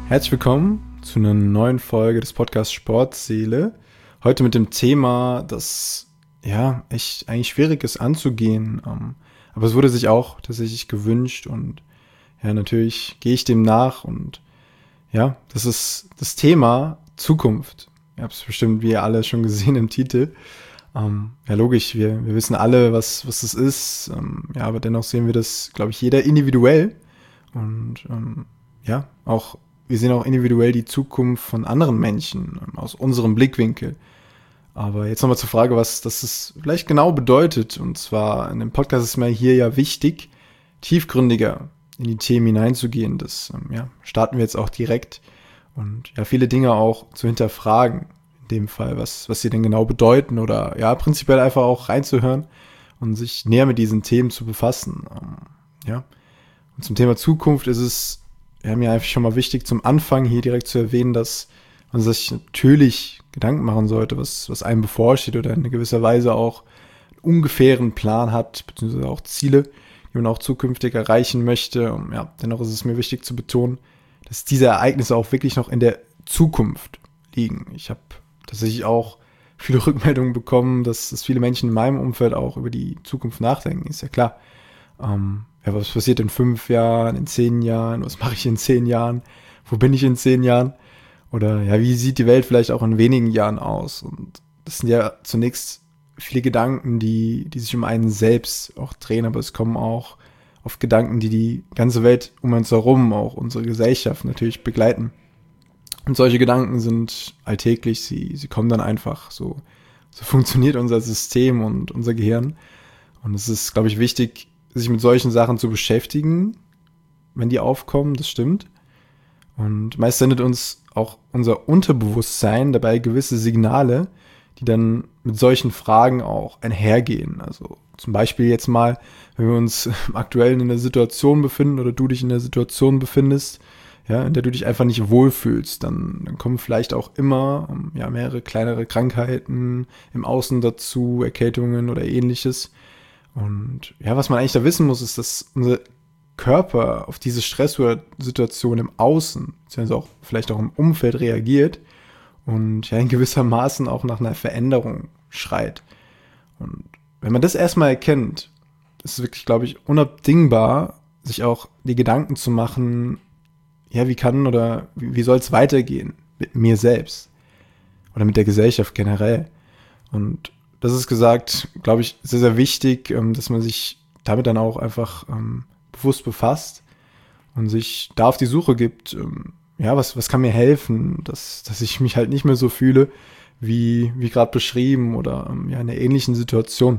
Herzlich willkommen zu einer neuen Folge des Podcasts Sportseele. Heute mit dem Thema, das echt eigentlich schwierig ist anzugehen, aber es wurde sich auch tatsächlich gewünscht und natürlich gehe ich dem nach und das ist das Thema Zukunft. Ihr habt es bestimmt wie ihr alle schon gesehen im Titel. Logisch, wir wissen alle, was das ist, aber dennoch sehen wir das, glaube ich, jeder individuell und wir sehen auch individuell die Zukunft von anderen Menschen aus unserem Blickwinkel. Aber jetzt nochmal zur Frage, was das vielleicht genau bedeutet. Und zwar in dem Podcast ist mir hier ja wichtig, tiefgründiger in die Themen hineinzugehen. Das starten wir jetzt auch direkt. Und viele Dinge auch zu hinterfragen. In dem Fall, was sie denn genau bedeuten. Oder prinzipiell einfach auch reinzuhören und sich näher mit diesen Themen zu befassen. Und zum Thema Zukunft ist es mir einfach schon mal wichtig, zum Anfang hier direkt zu erwähnen, dass man sich natürlich Gedanken machen sollte, was einem bevorsteht oder in gewisser Weise auch einen ungefähren Plan hat, beziehungsweise auch Ziele, die man auch zukünftig erreichen möchte. Dennoch ist es mir wichtig zu betonen, dass diese Ereignisse auch wirklich noch in der Zukunft liegen. Ich habe tatsächlich auch viele Rückmeldungen bekommen, dass viele Menschen in meinem Umfeld auch über die Zukunft nachdenken, ist ja klar. Was passiert in 5 Jahren, in 10 Jahren, was mache ich in 10 Jahren, wo bin ich in 10 Jahren oder wie sieht die Welt vielleicht auch in wenigen Jahren aus, und das sind ja zunächst viele Gedanken, die sich um einen selbst auch drehen, aber es kommen auch oft Gedanken, die ganze Welt um uns herum, auch unsere Gesellschaft natürlich begleiten, und solche Gedanken sind alltäglich, sie kommen dann einfach, so funktioniert unser System und unser Gehirn, und es ist, glaube ich, wichtig, sich mit solchen Sachen zu beschäftigen, wenn die aufkommen, das stimmt. Und meist sendet uns auch unser Unterbewusstsein dabei gewisse Signale, die dann mit solchen Fragen auch einhergehen. Also zum Beispiel jetzt mal, wenn wir uns aktuell in einer Situation befinden oder du dich in einer Situation befindest, in der du dich einfach nicht wohlfühlst, dann kommen vielleicht auch immer mehrere kleinere Krankheiten im Außen dazu, Erkältungen oder ähnliches. Und was man eigentlich da wissen muss, ist, dass unser Körper auf diese Stresssituation im Außen, beziehungsweise auch vielleicht auch im Umfeld reagiert und in gewissermaßen auch nach einer Veränderung schreit. Und wenn man das erstmal erkennt, ist es wirklich, glaube ich, unabdingbar, sich auch die Gedanken zu machen, wie soll es weitergehen mit mir selbst oder mit der Gesellschaft generell. Und das ist gesagt, glaube ich, sehr, sehr wichtig, dass man sich damit dann auch einfach bewusst befasst und sich da auf die Suche gibt, was kann mir helfen, dass ich mich halt nicht mehr so fühle, wie gerade beschrieben oder in einer ähnlichen Situation.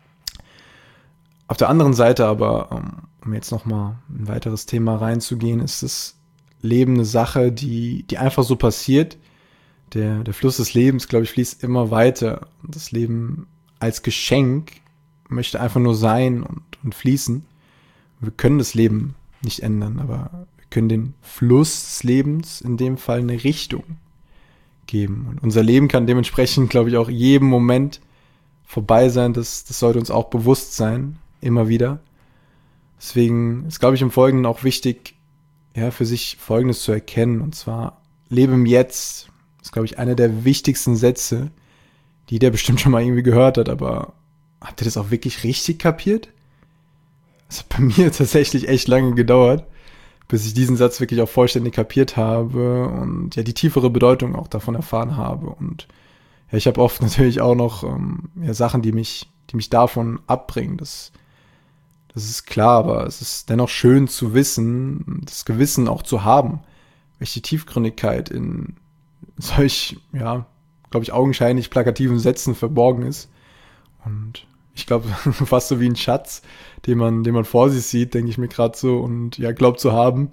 Auf der anderen Seite aber, um jetzt nochmal ein weiteres Thema reinzugehen, ist das Leben eine Sache, die einfach so passiert. Der Fluss des Lebens, glaube ich, fließt immer weiter. Und das Leben als Geschenk möchte einfach nur sein und fließen. Wir können das Leben nicht ändern, aber wir können den Fluss des Lebens, in dem Fall eine Richtung geben. Und unser Leben kann dementsprechend, glaube ich, auch jeden Moment vorbei sein. Das sollte uns auch bewusst sein, immer wieder. Deswegen ist, glaube ich, im Folgenden auch wichtig, für sich Folgendes zu erkennen. Und zwar, lebe im Jetzt. Das ist, glaube ich, einer der wichtigsten Sätze, die der bestimmt schon mal irgendwie gehört hat, aber habt ihr das auch wirklich richtig kapiert? Das hat bei mir tatsächlich echt lange gedauert, bis ich diesen Satz wirklich auch vollständig kapiert habe und die tiefere Bedeutung auch davon erfahren habe. Und ich habe oft natürlich auch noch Sachen, die mich davon abbringen. Das ist klar, aber es ist dennoch schön zu wissen, das Gewissen auch zu haben, welche Tiefgründigkeit in solch, glaube ich, augenscheinlich plakativen Sätzen verborgen ist. Und ich glaube, fast so wie ein Schatz, den man vor sich sieht, denke ich mir gerade so, und glaubt zu haben,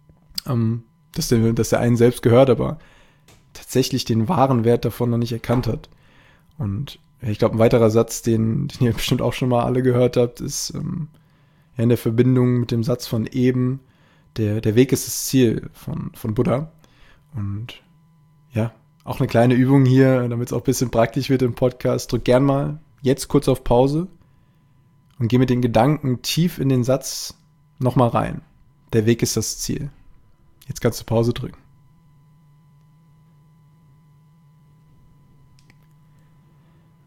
dass der einen selbst gehört, aber tatsächlich den wahren Wert davon noch nicht erkannt hat. Und ich glaube, ein weiterer Satz, den ihr bestimmt auch schon mal alle gehört habt, ist in der Verbindung mit dem Satz von eben, der Weg ist das Ziel von Buddha. Und auch eine kleine Übung hier, damit es auch ein bisschen praktisch wird im Podcast. Drück gern mal jetzt kurz auf Pause und geh mit den Gedanken tief in den Satz nochmal rein. Der Weg ist das Ziel. Jetzt kannst du Pause drücken.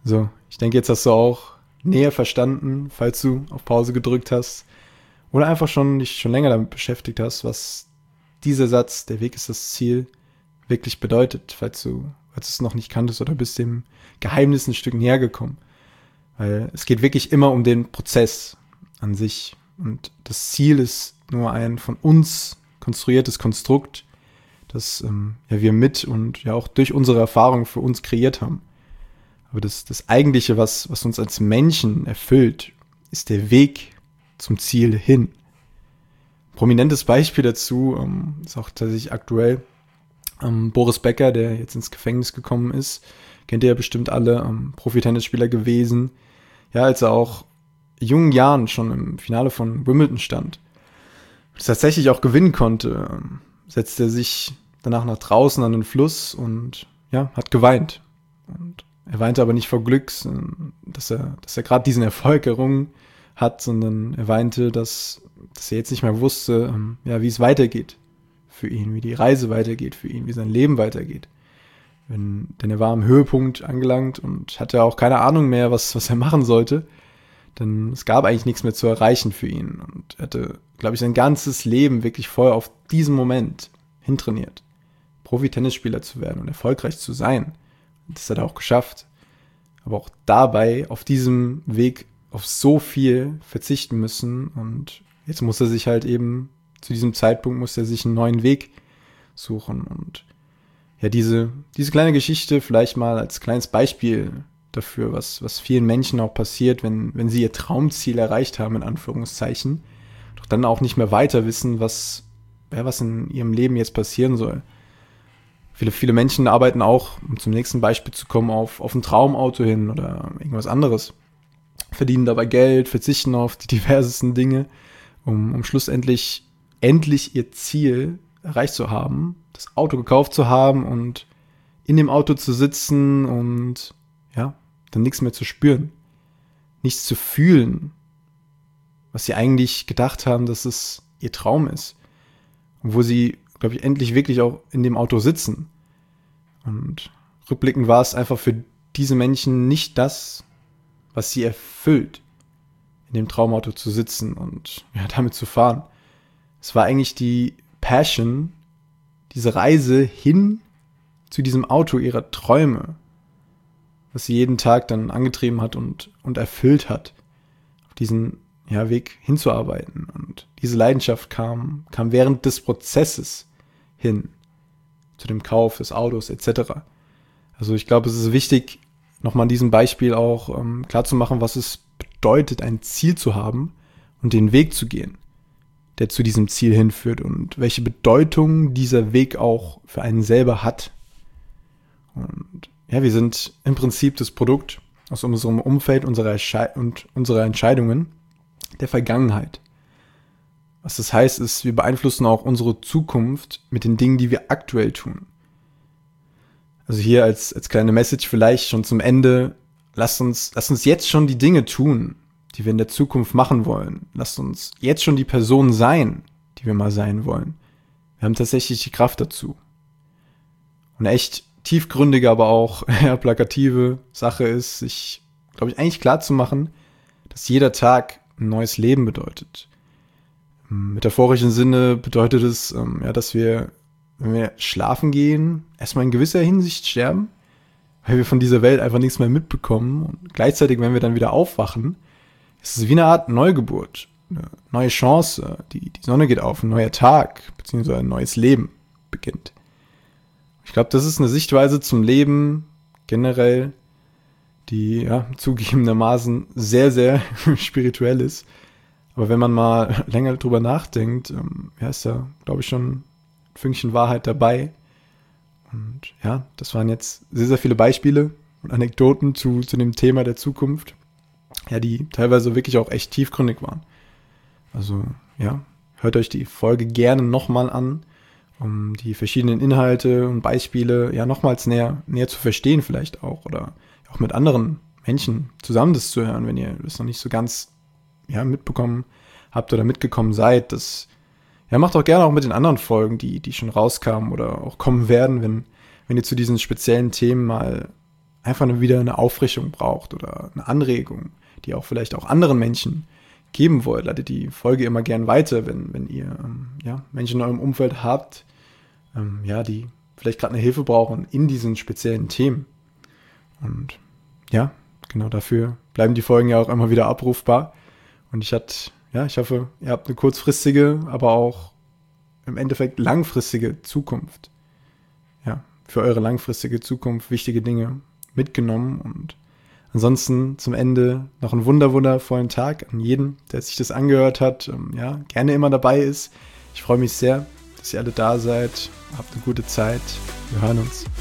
So, ich denke, jetzt hast du auch näher verstanden, falls du auf Pause gedrückt hast oder einfach dich schon länger damit beschäftigt hast, was dieser Satz, der Weg ist das Ziel, wirklich bedeutet, falls du es noch nicht kanntest oder bist dem Geheimnis ein Stück näher gekommen. Weil es geht wirklich immer um den Prozess an sich. Und das Ziel ist nur ein von uns konstruiertes Konstrukt, das wir mit und ja auch durch unsere Erfahrung für uns kreiert haben. Aber das Eigentliche, was uns als Menschen erfüllt, ist der Weg zum Ziel hin. Prominentes Beispiel dazu ist auch tatsächlich aktuell Boris Becker, der jetzt ins Gefängnis gekommen ist. Kennt ihr ja bestimmt alle, Profi-Tennisspieler gewesen. Ja, als er auch in jungen Jahren schon im Finale von Wimbledon stand, das tatsächlich auch gewinnen konnte, setzte er sich danach nach draußen an den Fluss und ja, hat geweint. Und er weinte aber nicht vor Glück, dass er gerade diesen Erfolg errungen hat, sondern er weinte, dass er jetzt nicht mehr wusste, wie es weitergeht für ihn, wie die Reise weitergeht für ihn, wie sein Leben weitergeht. Denn er war am Höhepunkt angelangt und hatte auch keine Ahnung mehr, was er machen sollte. Denn es gab eigentlich nichts mehr zu erreichen für ihn. Und er hatte, glaube ich, sein ganzes Leben wirklich voll auf diesen Moment hintrainiert, Profi-Tennisspieler zu werden und erfolgreich zu sein. Und das hat er auch geschafft. Aber auch dabei, auf diesem Weg, auf so viel verzichten müssen. Und jetzt muss er sich halt eben, zu diesem Zeitpunkt muss er sich einen neuen Weg suchen. Und ja, diese kleine Geschichte vielleicht mal als kleines Beispiel dafür, was vielen Menschen auch passiert, wenn sie ihr Traumziel erreicht haben, in Anführungszeichen, doch dann auch nicht mehr weiter wissen, was in ihrem Leben jetzt passieren soll. Viele Menschen arbeiten auch, um zum nächsten Beispiel zu kommen, auf ein Traumauto hin oder irgendwas anderes, verdienen dabei Geld, verzichten auf die diversesten Dinge, um schlussendlich ihr Ziel erreicht zu haben, das Auto gekauft zu haben und in dem Auto zu sitzen und ja, dann nichts mehr zu spüren, nichts zu fühlen, was sie eigentlich gedacht haben, dass es ihr Traum ist. Und wo sie, glaube ich, endlich wirklich auch in dem Auto sitzen. Und rückblickend war es einfach für diese Menschen nicht das, was sie erfüllt, in dem Traumauto zu sitzen und ja, damit zu fahren. Es war eigentlich die Passion, diese Reise hin zu diesem Auto ihrer Träume, was sie jeden Tag dann angetrieben hat und erfüllt hat, auf diesen Weg hinzuarbeiten. Und diese Leidenschaft kam während des Prozesses hin zu dem Kauf des Autos etc. Also ich glaube, es ist wichtig, nochmal an diesem Beispiel auch klarzumachen, was es bedeutet, ein Ziel zu haben und den Weg zu gehen, der zu diesem Ziel hinführt und welche Bedeutung dieser Weg auch für einen selber hat. Und ja, wir sind im Prinzip das Produkt aus unserem Umfeld, unserer Entscheidungen der Vergangenheit. Was das heißt, ist, wir beeinflussen auch unsere Zukunft mit den Dingen, die wir aktuell tun. Also hier als kleine Message vielleicht schon zum Ende, lasst uns jetzt schon die Dinge tun, die wir in der Zukunft machen wollen. Lasst uns jetzt schon die Person sein, die wir mal sein wollen. Wir haben tatsächlich die Kraft dazu. Und eine echt tiefgründige, aber auch plakative Sache ist, sich, glaube ich, eigentlich klar zu machen, dass jeder Tag ein neues Leben bedeutet. Im metaphorischen Sinne bedeutet es, dass wir, wenn wir schlafen gehen, erstmal in gewisser Hinsicht sterben, weil wir von dieser Welt einfach nichts mehr mitbekommen. Und gleichzeitig, wenn wir dann wieder aufwachen, ist es wie eine Art Neugeburt, eine neue Chance. Die Sonne geht auf, ein neuer Tag, beziehungsweise ein neues Leben beginnt. Ich glaube, das ist eine Sichtweise zum Leben generell, die zugegebenermaßen sehr, sehr spirituell ist. Aber wenn man mal länger drüber nachdenkt, ist da, glaube ich, schon ein Fünkchen Wahrheit dabei. Und ja, das waren jetzt sehr, sehr viele Beispiele und Anekdoten zu dem Thema der Zukunft, ja, die teilweise wirklich auch echt tiefgründig waren. Also ja, hört euch die Folge gerne nochmal an, um die verschiedenen Inhalte und Beispiele ja nochmals näher zu verstehen vielleicht auch oder auch mit anderen Menschen zusammen das zu hören, wenn ihr das noch nicht so ganz mitbekommen habt oder mitgekommen seid. Das macht auch gerne auch mit den anderen Folgen, die schon rauskamen oder auch kommen werden, wenn ihr zu diesen speziellen Themen mal einfach wieder eine Auffrischung braucht oder eine Anregung, die auch vielleicht auch anderen Menschen geben wollt, leitet die Folge immer gern weiter, wenn ihr Menschen in eurem Umfeld habt, die vielleicht gerade eine Hilfe brauchen in diesen speziellen Themen. Und ja, genau dafür bleiben die Folgen ja auch immer wieder abrufbar. Und ich hoffe, ihr habt eine kurzfristige, aber auch im Endeffekt langfristige Zukunft. Ja, für eure langfristige Zukunft wichtige Dinge mitgenommen. Und ansonsten zum Ende noch einen wundervollen Tag an jeden, der sich das angehört hat, gerne immer dabei ist. Ich freue mich sehr, dass ihr alle da seid. Habt eine gute Zeit. Wir hören uns.